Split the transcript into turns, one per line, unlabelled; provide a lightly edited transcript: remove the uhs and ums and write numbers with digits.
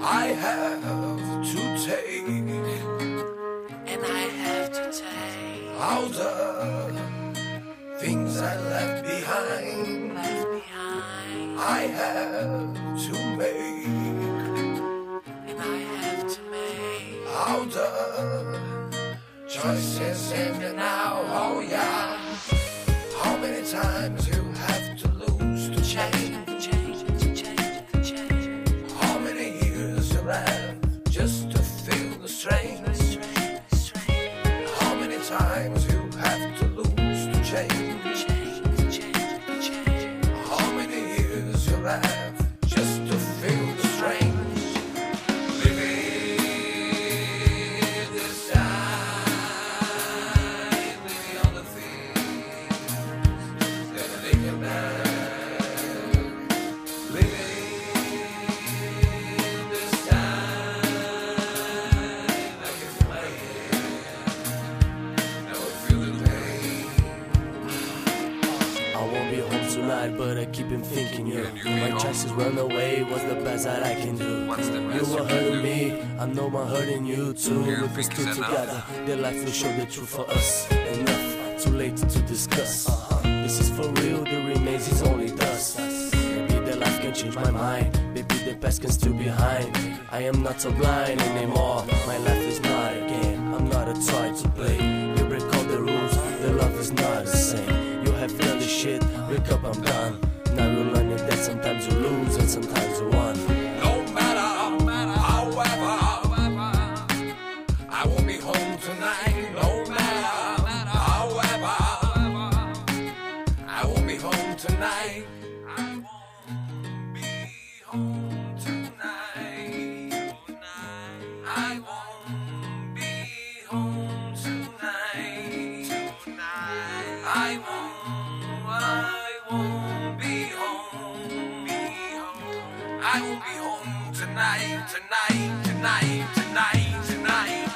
I have to take,
and I have to take
all the things I left behind. I have to make,
and I have to make
all the choices in and now. Oh yeah, how many times you have to lose to change? How many years you left just to feel the strain? How many times you have to lose to change? How many years you left just to feel the strain? Living this time, living on the things that make you mad. Living this time like it's playing. Never feel the pain.
I won't be home tonight, but I keep him thinking you. My chances run away, what's the best that I can do? You were hurting me, I know I'm hurting you too. If we stood together, the life will show the truth for us. Enough, too late to discuss. This is for real, the remains is only dust. Maybe the life can change my mind, maybe the past can still behind. I am not so blind anymore, my life is not a game. I'm not a toy to play. You break all the rules, the love is not the same. You have done the shit, wake up, I'm done. Now you're learning that sometimes you lose and sometimes you won.
No matter, however, I won't be home tonight. No matter, however, I won't be home tonight. I won't be home tonight. I won't be home tonight. I won't be home. I won't be home tonight.